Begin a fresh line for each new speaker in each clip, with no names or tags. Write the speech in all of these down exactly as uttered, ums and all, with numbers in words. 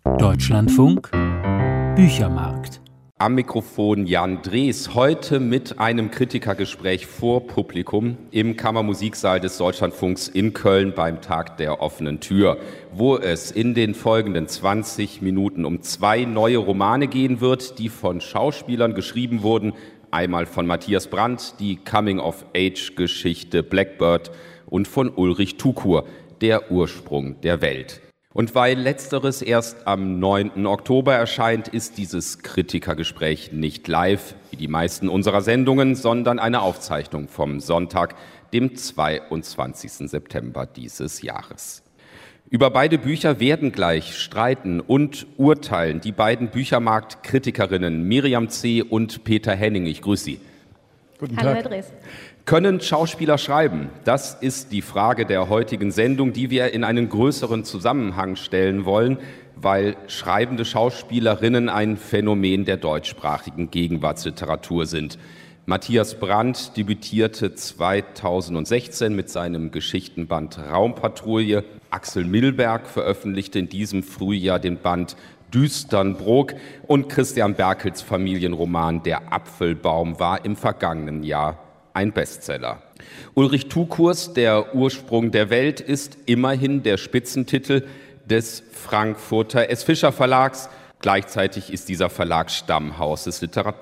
Deutschlandfunk Büchermarkt.
Am Mikrofon Jan Drees, heute mit einem Kritikergespräch vor Publikum im Kammermusiksaal des Deutschlandfunks in Köln beim Tag der offenen Tür, wo es in den folgenden zwanzig Minuten um zwei neue Romane gehen wird, die von Schauspielern geschrieben wurden. Einmal von Matthias Brandt, die Coming-of-Age-Geschichte Blackbird, und von Ulrich Tukur, Der Ursprung der Welt. Und weil letzteres erst am neunten Oktober erscheint, ist dieses Kritikergespräch nicht live, wie die meisten unserer Sendungen, sondern eine Aufzeichnung vom Sonntag, dem zweiundzwanzigsten September dieses Jahres. Über beide Bücher werden gleich streiten und urteilen die beiden Büchermarkt-Kritikerinnen Miriam C. und Peter Henning. Ich grüße Sie.
Guten Tag.
Hallo, Herr Drees.
Können Schauspieler schreiben? Das ist die Frage der heutigen Sendung, die wir in einen größeren Zusammenhang stellen wollen, weil schreibende Schauspielerinnen ein Phänomen der deutschsprachigen Gegenwartsliteratur sind. Matthias Brandt debütierte zweitausendsechzehn mit seinem Geschichtenband Raumpatrouille. Axel Milberg veröffentlichte in diesem Frühjahr den Band Düsternbrook und Christian Berkels Familienroman Der Apfelbaum war im vergangenen Jahr ein Bestseller. Ulrich Tukurs Der Ursprung der Welt ist immerhin der Spitzentitel des Frankfurter S. Fischer Verlags. Gleichzeitig ist dieser Verlag Stammhaus des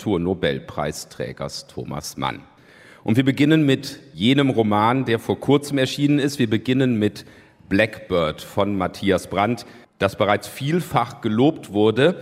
Literaturnobelpreisträgers Thomas Mann. Und wir beginnen mit jenem Roman, der vor kurzem erschienen ist. Wir beginnen mit Blackbird von Matthias Brandt, das bereits vielfach gelobt wurde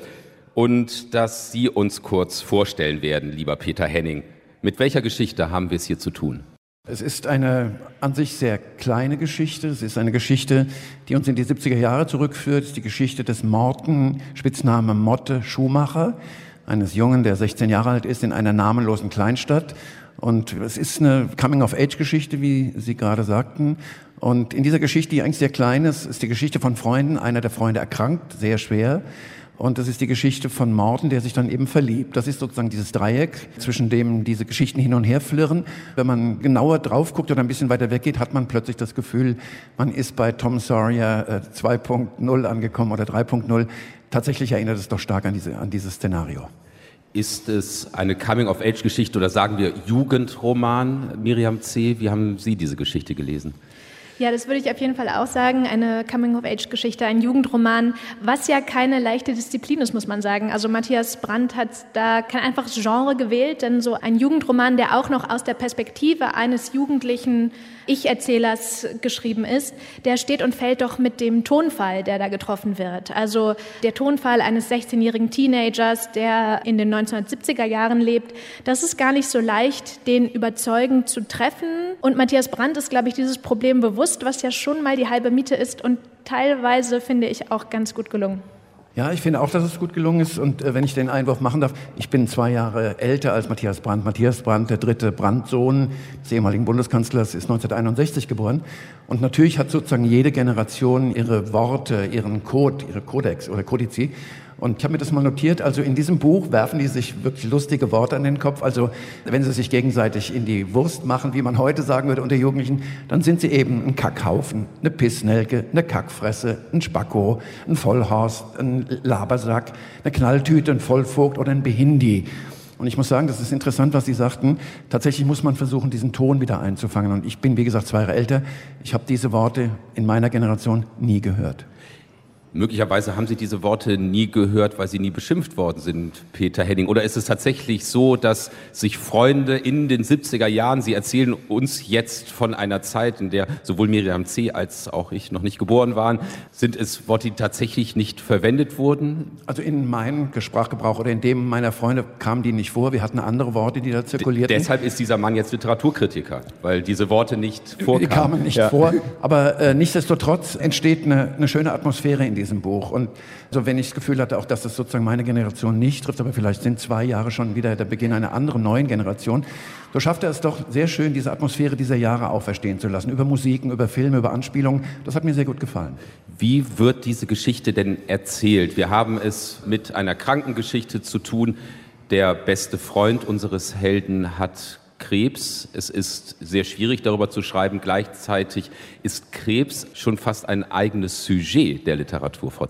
und das Sie uns kurz vorstellen werden, lieber Peter Henning. Mit welcher Geschichte haben wir es hier zu tun?
Es ist eine an sich sehr kleine Geschichte. Es ist eine Geschichte, die uns in die siebziger Jahre zurückführt. Es ist die Geschichte des Morten, Spitzname Motte Schumacher, eines Jungen, der sechzehn Jahre alt ist, in einer namenlosen Kleinstadt. Und es ist eine Coming-of-Age-Geschichte, wie Sie gerade sagten. Und in dieser Geschichte, die eigentlich sehr klein ist, ist die Geschichte von Freunden. Einer der Freunde erkrankt, sehr schwer. Und das ist die Geschichte von Morten, der sich dann eben verliebt. Das ist sozusagen dieses Dreieck, zwischen dem diese Geschichten hin und her flirren. Wenn man genauer drauf guckt oder ein bisschen weiter weggeht, hat man plötzlich das Gefühl, man ist bei Tom Sawyer zwei Punkt null angekommen oder drei Punkt null. Tatsächlich erinnert es doch stark an, diese, an dieses Szenario.
Ist es eine Coming-of-Age-Geschichte oder sagen wir Jugendroman? Miriam C., wie haben Sie diese Geschichte gelesen?
Ja, das würde ich auf jeden Fall auch sagen, eine Coming-of-Age-Geschichte, ein Jugendroman, was ja keine leichte Disziplin ist, muss man sagen. Also Matthias Brandt hat da kein einfaches Genre gewählt, denn so ein Jugendroman, der auch noch aus der Perspektive eines jugendlichen Ich-Erzählers geschrieben ist, der steht und fällt doch mit dem Tonfall, der da getroffen wird. Also der Tonfall eines sechzehnjährigen Teenagers, der in den neunzehnhundertsiebziger Jahren lebt, das ist gar nicht so leicht, den überzeugend zu treffen. Und Matthias Brandt ist, glaube ich, dieses Problem bewusst, was ja schon mal die halbe Miete ist und teilweise, finde ich, auch ganz gut gelungen.
Ja, ich finde auch, dass es gut gelungen ist. Und äh, wenn ich den Einwurf machen darf, ich bin zwei Jahre älter als Matthias Brandt. Matthias Brandt, der dritte Brandt-Sohn des ehemaligen Bundeskanzlers, ist neunzehnhunderteinundsechzig geboren. Und natürlich hat sozusagen jede Generation ihre Worte, ihren Code, ihre Kodex oder Kodizi. Und ich habe mir das mal notiert, also in diesem Buch werfen die sich wirklich lustige Worte an den Kopf. Also wenn sie sich gegenseitig in die Wurst machen, wie man heute sagen würde unter Jugendlichen, dann sind sie eben ein Kackhaufen, eine Pissnelke, eine Kackfresse, ein Spacko, ein Vollhorst, ein Labersack, eine Knalltüte, ein Vollvogt oder ein Behindi. Und ich muss sagen, das ist interessant, was Sie sagten. Tatsächlich muss man versuchen, diesen Ton wieder einzufangen. Und ich bin, wie gesagt, zwei Jahre älter. Ich habe diese Worte in meiner Generation nie gehört.
Möglicherweise haben Sie diese Worte nie gehört, weil sie nie beschimpft worden sind, Peter Henning. Oder ist es tatsächlich so, dass sich Freunde in den siebziger Jahren, Sie erzählen uns jetzt von einer Zeit, in der sowohl Miriam C. als auch ich noch nicht geboren waren, sind es Worte, die tatsächlich nicht verwendet wurden?
Also in meinem Sprachgebrauch oder in dem meiner Freunde kamen die nicht vor. Wir hatten andere Worte, die da zirkulierten.
D- deshalb ist dieser Mann jetzt Literaturkritiker, weil diese Worte nicht vorkamen.
Die kamen nicht ja. vor, aber äh, nichtsdestotrotz entsteht eine, eine schöne Atmosphäre in diesem Buch. Und also wenn ich das Gefühl hatte, auch dass es sozusagen meine Generation nicht trifft, aber vielleicht sind zwei Jahre schon wieder der Beginn einer anderen neuen Generation, so schafft er es doch sehr schön, diese Atmosphäre dieser Jahre auferstehen zu lassen. Über Musiken, über Filme, über Anspielungen. Das hat mir sehr gut gefallen.
Wie wird diese Geschichte denn erzählt? Wir haben es mit einer Krankengeschichte zu tun. Der beste Freund unseres Helden hat Krebs. Es ist sehr schwierig, darüber zu schreiben. Gleichzeitig ist Krebs schon fast ein eigenes Sujet der Literatur, Frau C.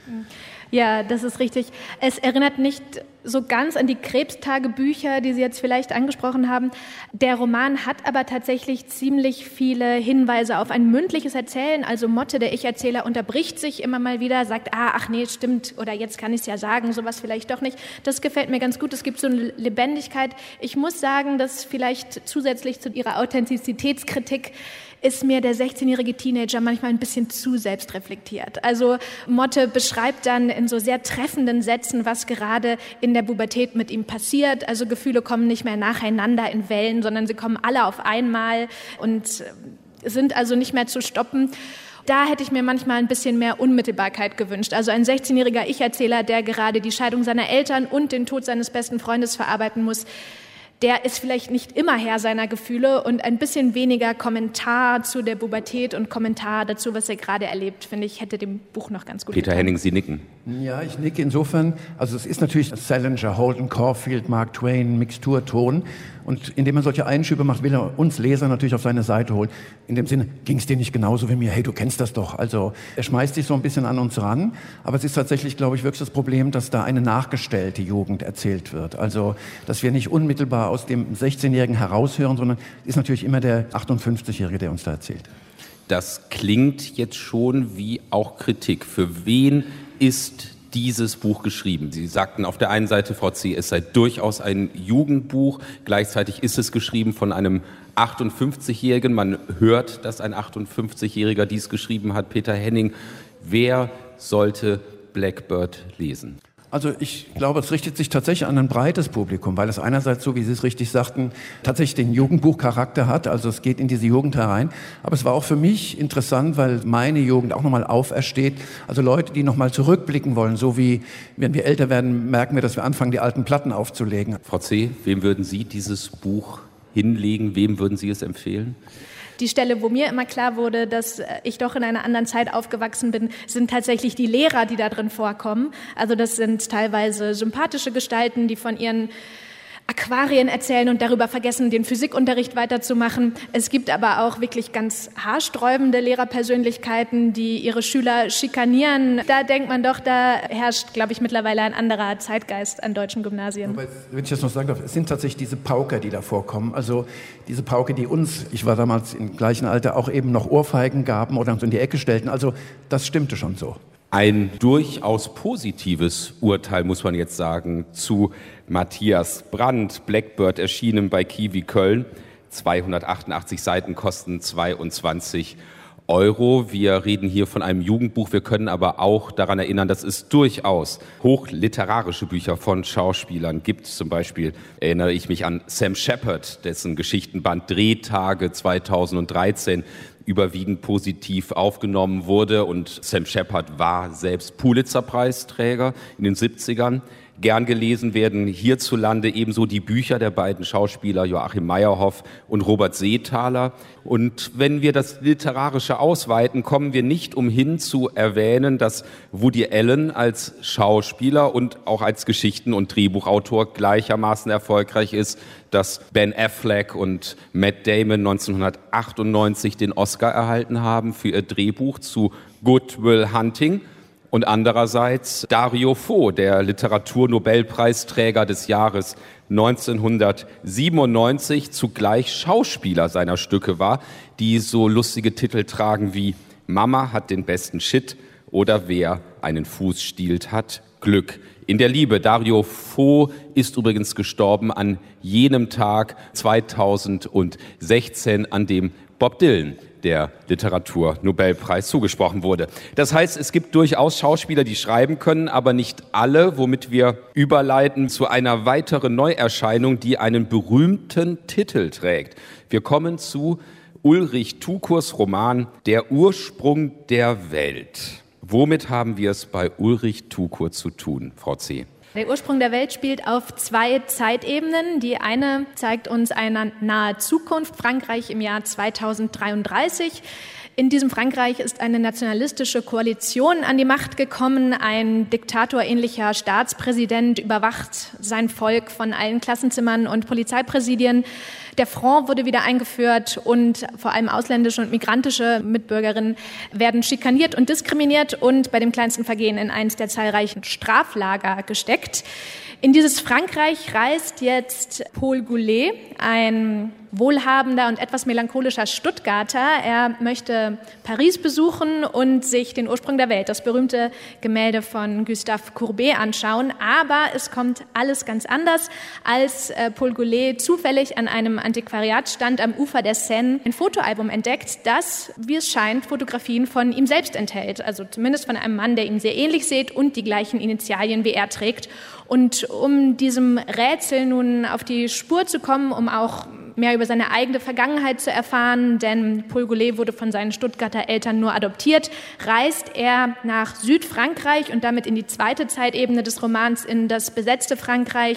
Ja, das ist richtig. Es erinnert nicht so ganz an die Krebstagebücher, die Sie jetzt vielleicht angesprochen haben. Der Roman hat aber tatsächlich ziemlich viele Hinweise auf ein mündliches Erzählen. Also Motte, der Ich-Erzähler, unterbricht sich immer mal wieder, sagt, ah, ach nee, stimmt, oder jetzt kann ich es ja sagen, sowas vielleicht doch nicht. Das gefällt mir ganz gut. Es gibt so eine Lebendigkeit. Ich muss sagen, dass vielleicht zusätzlich zu Ihrer Authentizitätskritik ist mir der sechzehnjährige Teenager manchmal ein bisschen zu selbstreflektiert. Also Motte beschreibt dann in so sehr treffenden Sätzen, was gerade in der Pubertät mit ihm passiert. Also Gefühle kommen nicht mehr nacheinander in Wellen, sondern sie kommen alle auf einmal und sind also nicht mehr zu stoppen. Da hätte ich mir manchmal ein bisschen mehr Unmittelbarkeit gewünscht. Also ein sechzehnjähriger Ich-Erzähler, der gerade die Scheidung seiner Eltern und den Tod seines besten Freundes verarbeiten muss, der ist vielleicht nicht immer Herr seiner Gefühle, und ein bisschen weniger Kommentar zu der Pubertät und Kommentar dazu, was er gerade erlebt, finde ich, hätte dem Buch noch ganz gut
Peter
getan.
Henning, Sie nicken.
Ja, ich nicke insofern. Also es ist natürlich Salinger, Holden Caulfield, Mark Twain, Mixturton. Und indem er solche Einschübe macht, will er uns Leser natürlich auf seine Seite holen. In dem Sinne, ging es dir nicht genauso wie mir? Hey, du kennst das doch. Also er schmeißt sich so ein bisschen an uns ran. Aber es ist tatsächlich, glaube ich, wirklich das Problem, dass da eine nachgestellte Jugend erzählt wird. Also, dass wir nicht unmittelbar aus dem sechzehnjährigen heraushören, sondern es ist natürlich immer der achtundfünfzigjährige, der uns da erzählt.
Das klingt jetzt schon wie auch Kritik. Für wen ist dieses Buch geschrieben? Sie sagten auf der einen Seite, Frau C., es sei durchaus ein Jugendbuch. Gleichzeitig ist es geschrieben von einem achtundfünfzigjährigen. Man hört, dass ein achtundfünfzigjähriger dies geschrieben hat. Peter Henning, wer sollte Blackbird lesen?
Also ich glaube, es richtet sich tatsächlich an ein breites Publikum, weil es einerseits, so wie Sie es richtig sagten, tatsächlich den Jugendbuchcharakter hat, also es geht in diese Jugend herein. Aber es war auch für mich interessant, weil meine Jugend auch nochmal aufersteht. Also Leute, die nochmal zurückblicken wollen, so wie, wenn wir älter werden, merken wir, dass wir anfangen, die alten Platten aufzulegen.
Frau C., wem würden Sie dieses Buch hinlegen? Wem würden Sie es empfehlen?
Die Stelle, wo mir immer klar wurde, dass ich doch in einer anderen Zeit aufgewachsen bin, sind tatsächlich die Lehrer, die da drin vorkommen. Also das sind teilweise sympathische Gestalten, die von ihren Aquarien erzählen und darüber vergessen, den Physikunterricht weiterzumachen. Es gibt aber auch wirklich ganz haarsträubende Lehrerpersönlichkeiten, die ihre Schüler schikanieren. Da denkt man doch, da herrscht, glaube ich, mittlerweile ein anderer Zeitgeist an deutschen Gymnasien.
Aber wenn ich das noch sagen darf, es sind tatsächlich diese Pauker, die da vorkommen. Also diese Pauker, die uns, ich war damals im gleichen Alter, auch eben noch Ohrfeigen gaben oder uns in die Ecke stellten. Also das stimmte schon so.
Ein durchaus positives Urteil, muss man jetzt sagen, zu Matthias Brandt. Blackbird, erschienen bei Kiwi Köln. zweihundertachtundachtzig Seiten, kosten zweiundzwanzig Euro. Wir reden hier von einem Jugendbuch. Wir können aber auch daran erinnern, dass es durchaus hochliterarische Bücher von Schauspielern gibt. Zum Beispiel erinnere ich mich an Sam Shepard, dessen Geschichtenband Drehtage zweitausenddreizehn überwiegend positiv aufgenommen wurde. Und Sam Shepard war selbst Pulitzer-Preisträger in den siebzigern. Gern gelesen werden hierzulande ebenso die Bücher der beiden Schauspieler Joachim Meyerhoff und Robert Seethaler. Und wenn wir das Literarische ausweiten, kommen wir nicht umhin zu erwähnen, dass Woody Allen als Schauspieler und auch als Geschichten- und Drehbuchautor gleichermaßen erfolgreich ist, dass Ben Affleck und Matt Damon neunzehnhundertachtundneunzig den Oscar erhalten haben für ihr Drehbuch zu Good Will Hunting. Und andererseits Dario Fo, der Literaturnobelpreisträger des Jahres neunzehnhundertsiebenundneunzig, zugleich Schauspieler seiner Stücke war, die so lustige Titel tragen wie Mama hat den besten Shit oder Wer einen Fuß stiehlt, hat Glück. In der Liebe. Dario Fo ist übrigens gestorben an jenem Tag zweitausendsechzehn, an dem Bob Dylan der Literaturnobelpreis zugesprochen wurde. Das heißt, es gibt durchaus Schauspieler, die schreiben können, aber nicht alle, womit wir überleiten zu einer weiteren Neuerscheinung, die einen berühmten Titel trägt. Wir kommen zu Ulrich Tukurs Roman Der Ursprung der Welt. Womit haben wir es bei Ulrich Tukur zu tun, Frau C.?
Der Ursprung der Welt spielt auf zwei Zeitebenen. Die eine zeigt uns eine nahe Zukunft, Frankreich im Jahr zweitausenddreiunddreißig. In diesem Frankreich ist eine nationalistische Koalition an die Macht gekommen. Ein diktatorähnlicher Staatspräsident überwacht sein Volk von allen Klassenzimmern und Polizeipräsidien. Der Franc wurde wieder eingeführt und vor allem ausländische und migrantische Mitbürgerinnen werden schikaniert und diskriminiert und bei dem kleinsten Vergehen in eines der zahlreichen Straflager gesteckt. In dieses Frankreich reist jetzt Paul Goulet, ein wohlhabender und etwas melancholischer Stuttgarter. Er möchte Paris besuchen und sich den Ursprung der Welt, das berühmte Gemälde von Gustave Courbet, anschauen. Aber es kommt alles ganz anders, als Paul Goulet zufällig an einem Antiquariatsstand am Ufer der Seine ein Fotoalbum entdeckt, das, wie es scheint, Fotografien von ihm selbst enthält. Also zumindest von einem Mann, der ihm sehr ähnlich sieht und die gleichen Initialien wie er trägt. Und um diesem Rätsel nun auf die Spur zu kommen, um auch mehr über seine eigene Vergangenheit zu erfahren, denn Paul Goulet wurde von seinen Stuttgarter Eltern nur adoptiert, reist er nach Südfrankreich und damit in die zweite Zeitebene des Romans, in das besetzte Frankreich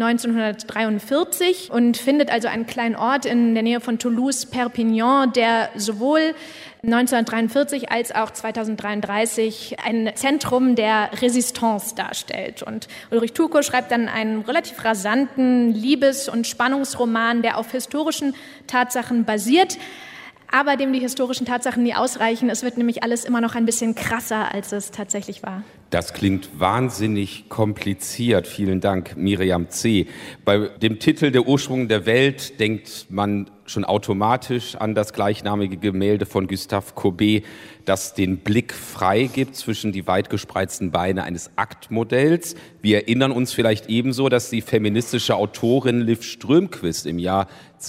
neunzehnhundertdreiundvierzig und findet also einen kleinen Ort in der Nähe von Toulouse, Perpignan, der sowohl neunzehnhundertdreiundvierzig als auch zweitausenddreiunddreißig ein Zentrum der Resistance darstellt. Und Ulrich Tuco schreibt dann einen relativ rasanten Liebes- und Spannungsroman, der auf historischen Tatsachen basiert, aber dem die historischen Tatsachen nie ausreichen. Es wird nämlich alles immer noch ein bisschen krasser, als es tatsächlich war.
Das klingt wahnsinnig kompliziert. Vielen Dank, Miriam C. Bei dem Titel Der Ursprung der Welt denkt man schon automatisch an das gleichnamige Gemälde von Gustave Courbet, das den Blick frei gibt zwischen die weit gespreizten Beine eines Aktmodells. Wir erinnern uns vielleicht ebenso, dass die feministische Autorin Liv Strömquist im Jahr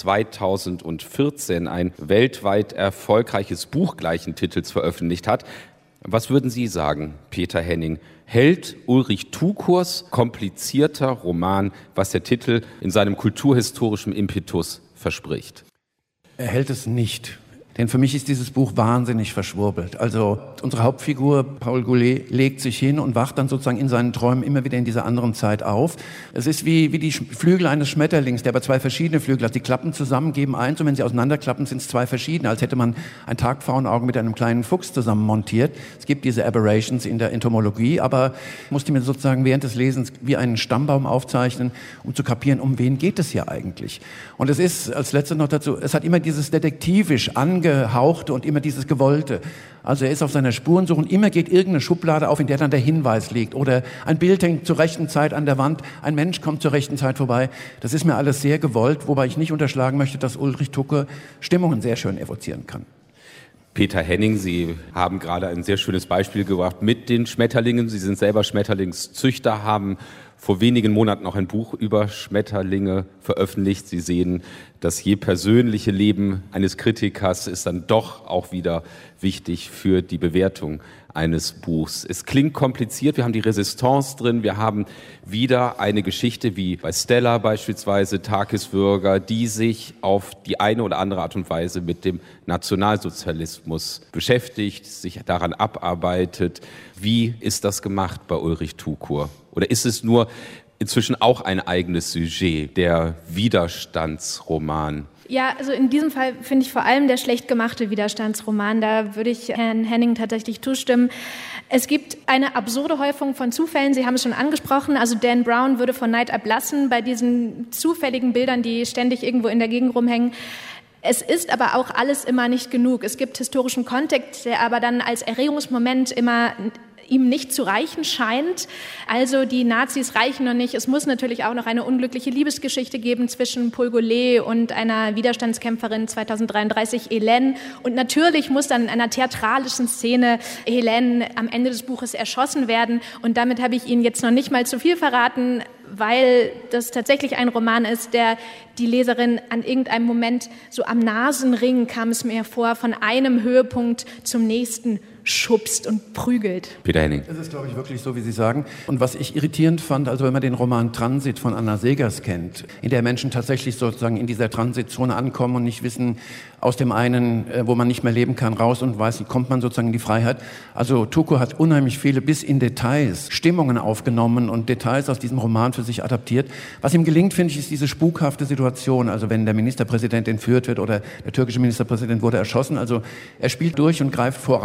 zweitausendvierzehn ein weltweit erfolgreiches Buch gleichen Titels veröffentlicht hat. Was würden Sie sagen, Peter Henning? Hält Ulrich Tucors komplizierter Roman, was der Titel in seinem kulturhistorischen Impetus verspricht?
Er hält es nicht. Denn für mich ist dieses Buch wahnsinnig verschwurbelt. Also unsere Hauptfigur, Paul Goulet, legt sich hin und wacht dann sozusagen in seinen Träumen immer wieder in dieser anderen Zeit auf. Es ist wie, wie die Flügel eines Schmetterlings, der aber zwei verschiedene Flügel hat. Die klappen zusammen, geben eins und wenn sie auseinanderklappen, sind es zwei verschiedene, als hätte man ein Tagpfauenauge mit einem kleinen Fuchs zusammen montiert. Es gibt diese Aberrations in der Entomologie, aber ich musste mir sozusagen während des Lesens wie einen Stammbaum aufzeichnen, um zu kapieren, um wen geht es hier eigentlich. Und es ist, als letztes noch dazu, es hat immer dieses detektivisch ange Gehauchte und immer dieses Gewollte. Also er ist auf seiner Spurensuche und immer geht irgendeine Schublade auf, in der dann der Hinweis liegt. Oder ein Bild hängt zur rechten Zeit an der Wand, ein Mensch kommt zur rechten Zeit vorbei. Das ist mir alles sehr gewollt, wobei ich nicht unterschlagen möchte, dass Ulrich Tucker Stimmungen sehr schön evozieren kann.
Peter Henning, Sie haben gerade ein sehr schönes Beispiel gebracht mit den Schmetterlingen. Sie sind selber Schmetterlingszüchter, haben vor wenigen Monaten auch ein Buch über Schmetterlinge veröffentlicht. Sie sehen, das je persönliche Leben eines Kritikers ist dann doch auch wieder wichtig für die Bewertung eines Buchs. Es klingt kompliziert, wir haben die Resistance drin, wir haben wieder eine Geschichte wie bei Stella beispielsweise, Tagesbürger, die sich auf die eine oder andere Art und Weise mit dem Nationalsozialismus beschäftigt, sich daran abarbeitet. Wie ist das gemacht bei Ulrich Tukur? Oder ist es nur inzwischen auch ein eigenes Sujet, der Widerstandsroman?
Ja, also in diesem Fall finde ich vor allem der schlecht gemachte Widerstandsroman, da würde ich Herrn Henning tatsächlich zustimmen. Es gibt eine absurde Häufung von Zufällen, Sie haben es schon angesprochen, also Dan Brown würde von Neid ablassen bei diesen zufälligen Bildern, die ständig irgendwo in der Gegend rumhängen. Es ist aber auch alles immer nicht genug. Es gibt historischen Kontext, der aber dann als Erregungsmoment immer ihm nicht zu reichen scheint. Also die Nazis reichen noch nicht. Es muss natürlich auch noch eine unglückliche Liebesgeschichte geben zwischen Paul Goulet und einer Widerstandskämpferin zweitausenddreiunddreißig, Hélène. Und natürlich muss dann in einer theatralischen Szene Hélène am Ende des Buches erschossen werden. Und damit habe ich Ihnen jetzt noch nicht mal zu viel verraten, weil das tatsächlich ein Roman ist, der die Leserin an irgendeinem Moment so am Nasenring, kam es mir vor, von einem Höhepunkt zum nächsten schubst und prügelt.
Peter Henning.
Das ist, glaube ich, wirklich so, wie Sie sagen. Und was ich irritierend fand, also wenn man den Roman Transit von Anna Segers kennt, in der Menschen tatsächlich sozusagen in dieser Transitzone ankommen und nicht wissen, aus dem einen, wo man nicht mehr leben kann, raus und weiß, wie kommt man sozusagen in die Freiheit. Also Tukur hat unheimlich viele bis in Details Stimmungen aufgenommen und Details aus diesem Roman für sich adaptiert. Was ihm gelingt, finde ich, ist diese spukhafte Situation, also wenn der Ministerpräsident entführt wird oder der türkische Ministerpräsident wurde erschossen. Also er spielt durch und greift voraus weg,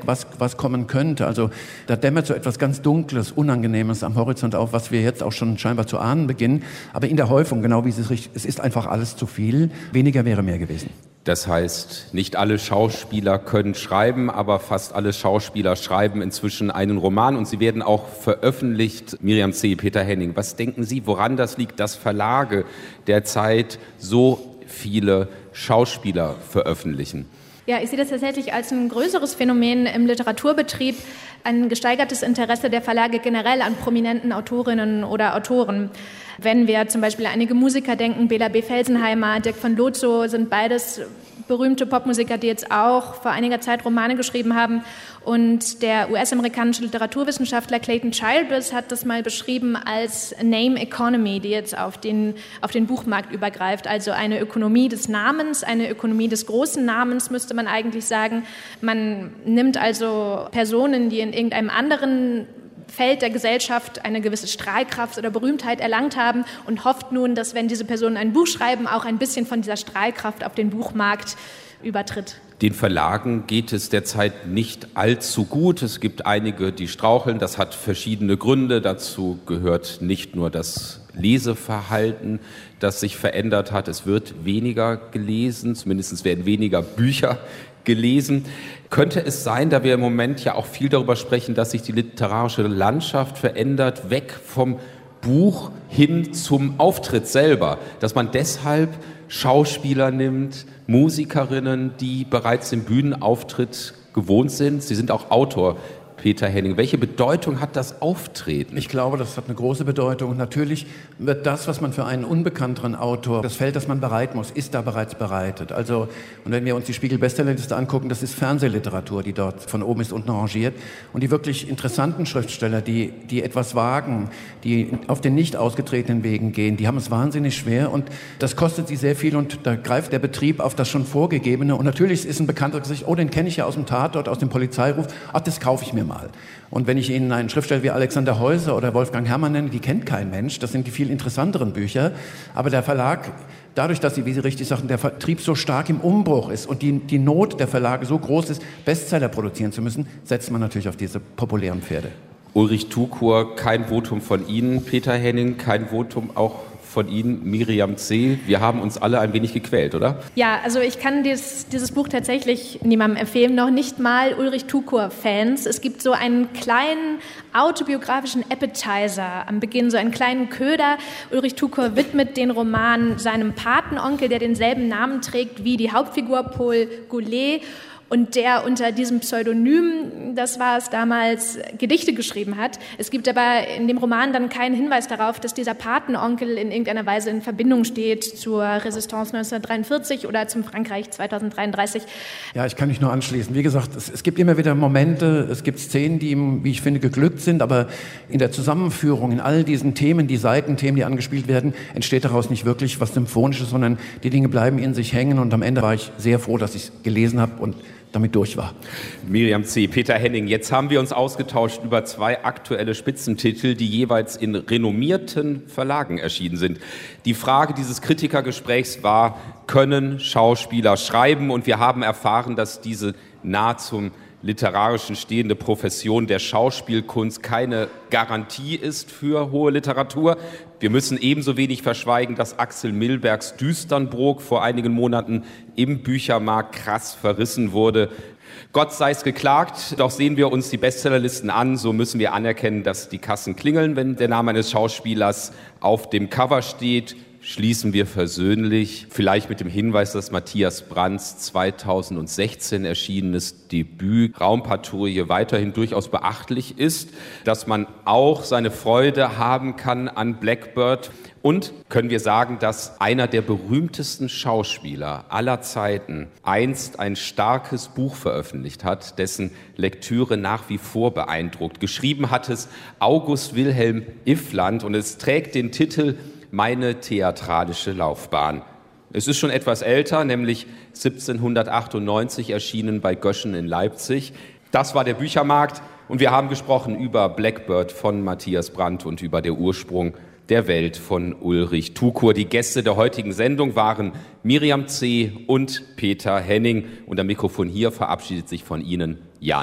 was, was kommen könnte. Also da dämmert so etwas ganz Dunkles, Unangenehmes am Horizont auf, was wir jetzt auch schon scheinbar zu ahnen beginnen. Aber in der Häufung, genau wie Sie es richtig, es ist einfach alles zu viel. Weniger wäre mehr gewesen.
Das heißt, nicht alle Schauspieler können schreiben, aber fast alle Schauspieler schreiben inzwischen einen Roman und sie werden auch veröffentlicht. Miriam C., Peter Henning, was denken Sie, woran das liegt, dass Verlage derzeit so viele Schauspieler veröffentlichen?
Ja, ich sehe das tatsächlich als ein größeres Phänomen im Literaturbetrieb, ein gesteigertes Interesse der Verlage generell an prominenten Autorinnen oder Autoren. Wenn wir zum Beispiel einige Musiker denken, Bela B. Felsenheimer, Dirk von Lozo, sind beides berühmte Popmusiker, die jetzt auch vor einiger Zeit Romane geschrieben haben. Und der U S-amerikanische Literaturwissenschaftler Clayton Childress hat das mal beschrieben als Name Economy, die jetzt auf den, auf den Buchmarkt übergreift. Also eine Ökonomie des Namens, eine Ökonomie des großen Namens, müsste man eigentlich sagen. Man nimmt also Personen, die in irgendeinem anderen Feld der Gesellschaft eine gewisse Strahlkraft oder Berühmtheit erlangt haben und hofft nun, dass, wenn diese Personen ein Buch schreiben, auch ein bisschen von dieser Strahlkraft auf den Buchmarkt übertritt.
Den Verlagen geht es derzeit nicht allzu gut. Es gibt einige, die straucheln. Das hat verschiedene Gründe. Dazu gehört nicht nur das Leseverhalten, das sich verändert hat. Es wird weniger gelesen, zumindest werden weniger Bücher gelesen. Könnte es sein, da wir im Moment ja auch viel darüber sprechen, dass sich die literarische Landschaft verändert, weg vom Buch hin zum Auftritt selber, dass man deshalb Schauspieler nimmt, Musikerinnen, die bereits den Bühnenauftritt gewohnt sind. Sie sind auch Autor, Peter Henning. Welche Bedeutung hat das Auftreten?
Ich glaube, das hat eine große Bedeutung. Und natürlich wird das, was man für einen unbekannteren Autor, das Feld, das man bereiten muss, ist da bereits bereitet. Also, und wenn wir uns die Spiegel-Bestsellerliste angucken, das ist Fernsehliteratur, die dort von oben bis unten rangiert. Und die wirklich interessanten Schriftsteller, die, die etwas wagen, die auf den nicht ausgetretenen Wegen gehen, die haben es wahnsinnig schwer und das kostet sie sehr viel und da greift der Betrieb auf das schon Vorgegebene. Und natürlich ist ein Bekannter gesagt, oh, den kenne ich ja aus dem Tatort, aus dem Polizeiruf, ach, das kaufe ich mir mal. Und wenn ich Ihnen einen Schriftsteller wie Alexander Häuser oder Wolfgang Herrmann nenne, die kennt kein Mensch, das sind die viel interessanteren Bücher. Aber der Verlag, dadurch, dass Sie, wie Sie richtig sagten, der Vertrieb so stark im Umbruch ist und die, die Not der Verlage so groß ist, Bestseller produzieren zu müssen, setzt man natürlich auf diese populären Pferde.
Ulrich Tukur, kein Votum von Ihnen, Peter Henning, kein Votum auch von Ihnen, Miriam C. Wir haben uns alle ein wenig gequält, oder?
Ja, also ich kann dieses, dieses Buch tatsächlich niemandem empfehlen, noch nicht mal Ulrich Tukur-Fans. Es gibt so einen kleinen autobiografischen Appetizer am Beginn, so einen kleinen Köder. Ulrich Tukur widmet den Roman seinem Patenonkel, der denselben Namen trägt wie die Hauptfigur Paul Goulet. Und der unter diesem Pseudonym, das war es damals, Gedichte geschrieben hat. Es gibt aber in dem Roman dann keinen Hinweis darauf, dass dieser Patenonkel in irgendeiner Weise in Verbindung steht zur Resistance neunzehnhundertdreiundvierzig oder zum Frankreich zweitausenddreiunddreißig.
Ja, ich kann mich nur anschließen. Wie gesagt, es, es gibt immer wieder Momente, es gibt Szenen, die ihm, wie ich finde, geglückt sind, aber in der Zusammenführung, in all diesen Themen, die Seitenthemen, die angespielt werden, entsteht daraus nicht wirklich was Symphonisches, sondern die Dinge bleiben in sich hängen und am Ende war ich sehr froh, dass ich es gelesen habe und damit durch war.
Miriam C., Peter Henning, jetzt haben wir uns ausgetauscht über zwei aktuelle Spitzentitel, die jeweils in renommierten Verlagen erschienen sind. Die Frage dieses Kritikergesprächs war, können Schauspieler schreiben? Und wir haben erfahren, dass diese nahe zum literarischen stehende Profession der Schauspielkunst keine Garantie ist für hohe Literatur. Wir müssen ebenso wenig verschweigen, dass Axel Milbergs Düsternbrook vor einigen Monaten im Büchermarkt krass verrissen wurde. Gott sei es geklagt, doch sehen wir uns die Bestsellerlisten an, so müssen wir anerkennen, dass die Kassen klingeln, wenn der Name eines Schauspielers auf dem Cover steht. Schließen wir versöhnlich, vielleicht mit dem Hinweis, dass Matthias Brandts zweitausendsechzehn erschienenes Debüt Raumpatrouille weiterhin durchaus beachtlich ist, dass man auch seine Freude haben kann an Blackbird. Und können wir sagen, dass einer der berühmtesten Schauspieler aller Zeiten einst ein starkes Buch veröffentlicht hat, dessen Lektüre nach wie vor beeindruckt. Geschrieben hat es August Wilhelm Iffland und es trägt den Titel Meine theatralische Laufbahn. Es ist schon etwas älter, nämlich siebzehnhundertachtundneunzig erschienen bei Göschen in Leipzig. Das war der Büchermarkt und wir haben gesprochen über Blackbird von Matthias Brandt und über der Ursprung der Welt von Ulrich Tukur. Die Gäste der heutigen Sendung waren Miriam C. und Peter Henning. Und am Mikrofon hier verabschiedet sich von Ihnen Jan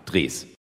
Drees.